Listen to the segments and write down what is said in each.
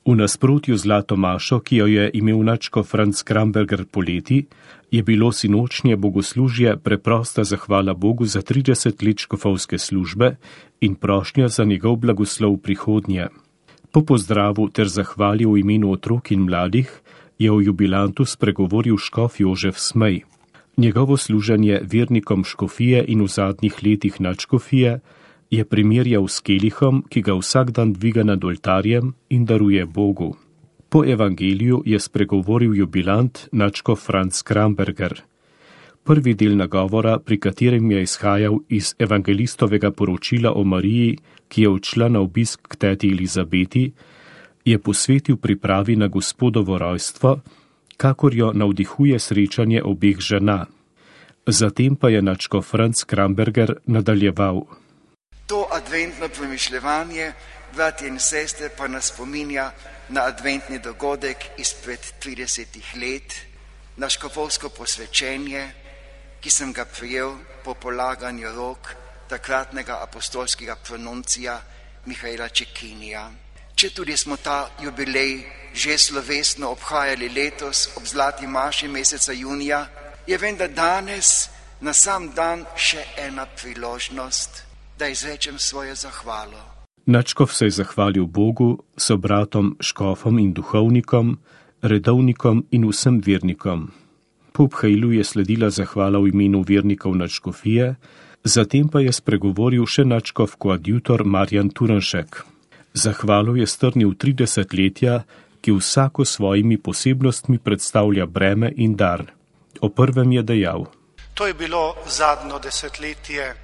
V nasprotju z Zlato mašo, ki jo je imel nadškof Franc Kramberger poleti, je bilo sinočnje bogoslužje preprosta zahvala Bogu za 30 let škofovske službe in prošnja za njegov blagoslov prihodnje. Po pozdravu ter zahvali v imenu otrok in mladih je v jubilantu spregovoril škof Jožef Smej. Njegovo služenje vernikom škofije in v zadnjih letih nadškofije je primerjal s kelihom, ki ga vsak dan dviga nad oltarjem in daruje Bogu. Po evangeliju je spregovoril jubilant nadškof Franc Kramberger. Prvi del nagovora, pri katerem je izhajal iz evangelistovega poročila o Mariji, ki je odšla na obisk k teti Elizabeti, je posvetil pripravi na Gospodovo rojstvo, kakor jo navdihuje srečanje obeh žena. Zatem pa je nadškof Franc Kramberger nadaljeval. To adventno premišljevanje, bratje in sestre, pa nas spominja na adventni dogodek izpred 30 let, na škofovsko posvečenje, ki sem ga prijel po polaganju rok takratnega apostolskega pronuncija Mihaela Čekinija. Če tudi smo ta jubilej že slovesno obhajali letos ob zlati maši meseca junija, je vendar danes na sam dan še ena priložnost, da izrečem svojo zahvalo. Nadškof se je zahvalil Bogu, sobratom, škofom in duhovnikom, redovnikom in vsem vernikom. Po obhajilu je sledila zahvala v imenu vernikov nadškofije, zatem pa je spregovoril še nadškof koadjutor Marjan Turnšek. Zahvalo je strnil 30 letja, ki vsako svojimi posebnostmi predstavlja breme in dar. O prvem je dejal. To je bilo zadnjo desetletje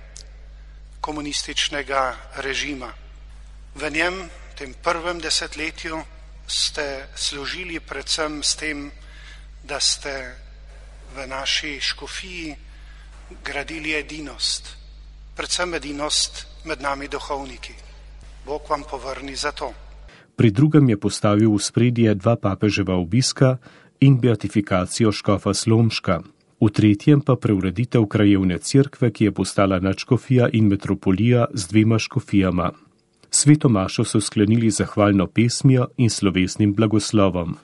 komunističnega režima. V njem, tem prvem desetletju, ste služili predvsem s tem, da ste v naši škofiji gradili edinost, predvsem edinost med nami duhovniki. Bog vam povrni za to. Pri drugem je postavil v spredje 2 papeževa obiska in beatifikacijo škofa Slomška. V tretjem pa preureditev krajevne cerkve, ki je postala nadškofija in metropolija z 2 škofijama. Sveto mašo so sklenili zahvalno pesmijo in slovesnim blagoslovom.